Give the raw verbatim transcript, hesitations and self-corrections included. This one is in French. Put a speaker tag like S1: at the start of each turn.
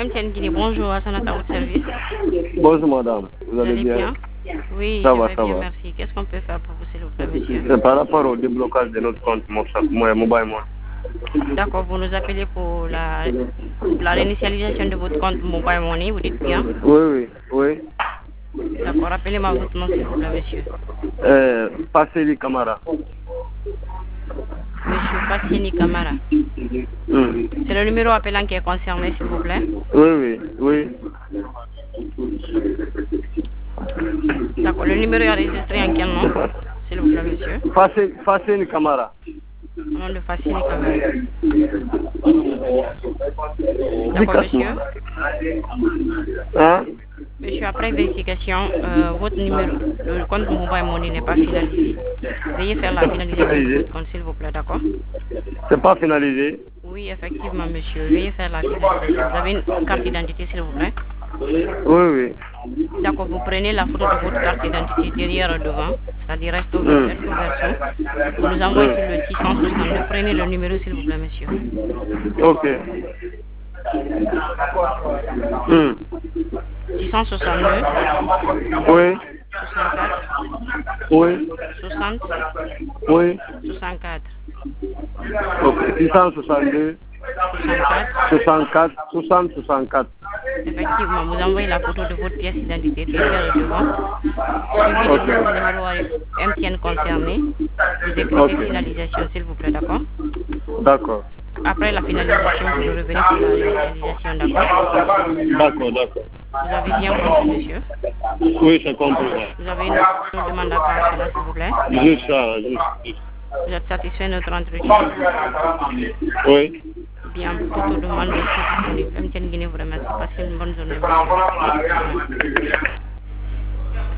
S1: M T N Guinée, bonjour, à son votre service.
S2: Bonjour madame, vous,
S1: Vous
S2: allez
S1: allez
S2: bien,
S1: bien? Oui,
S2: Ça
S1: je
S2: va,
S1: vais
S2: ça
S1: bien,
S2: va.
S1: merci. Qu'est-ce qu'on peut faire pour vous, s'il vous plaît, monsieur?
S2: C'est par rapport au déblocage de notre compte Mobile Money.
S1: D'accord, vous nous appelez pour la, la réinitialisation de votre compte Mobile Money, vous dites bien?
S2: Oui, oui, oui.
S1: D'accord, rappelez-moi votre nom, s'il vous plaît, monsieur.
S2: Euh, Passeli Camara.
S1: Monsieur Fassini Camara.
S2: Hmm.
S1: C'est le numéro appelant qui est concerné, s'il vous plaît?
S2: Oui, oui, oui.
S1: D'accord, le numéro est enregistré en quel nom, s'il vous plaît, monsieur?
S2: Passeli, Passeli Camara.
S1: Au nom de Fassini Camara. D'accord, monsieur.
S2: Hein?
S1: Monsieur, après vérification, euh, votre numéro, le compte Mobile Money n'est pas finalisé. Veuillez faire la finalisation de votre compte, s'il vous plaît, d'accord?
S2: C'est pas finalisé?
S1: Oui, effectivement, monsieur. Veuillez faire la finalisation. Vous avez une carte d'identité, s'il vous plaît?
S2: Oui, oui.
S1: D'accord, vous prenez la photo de votre carte d'identité derrière et devant, c'est-à-dire recto verso. Vous nous envoyez sur le six cent soixante-deux. Prenez le numéro, s'il vous plaît, monsieur.
S2: Ok. Hmm.
S1: six cent soixante-deux,
S2: Oui,
S1: soixante-quatre,
S2: oui,
S1: soixante,
S2: oui.
S1: soixante-quatre.
S2: Ok, six cent soixante-deux,
S1: soixante-quatre.
S2: soixante-quatre, soixante, soixante-quatre.
S1: Effectivement, vous envoyez la photo de votre pièce d'identité derrière et devant, suivi de
S2: Ok.
S1: votre numéro M T N concerné. Vous écrivez
S2: Ok.
S1: finalisation, s'il vous plaît, d'accord?
S2: D'accord.
S1: Après la finalisation, vous nous revenez pour la réinitialisation, d'accord?
S2: D'accord, d'accord.
S1: Vous avez bien compris, monsieur?
S2: Oui, c'est compris.
S1: Vous avez une autre demande à part cela, s'il vous plaît?
S2: Juste ça, juste. juste.
S1: Vous êtes satisfait de notre entretien?
S2: Oui.
S1: Bien, pour toute demande, je suis disponible. M T N Guinée vous remercie. Passez une bonne journée, monsieur.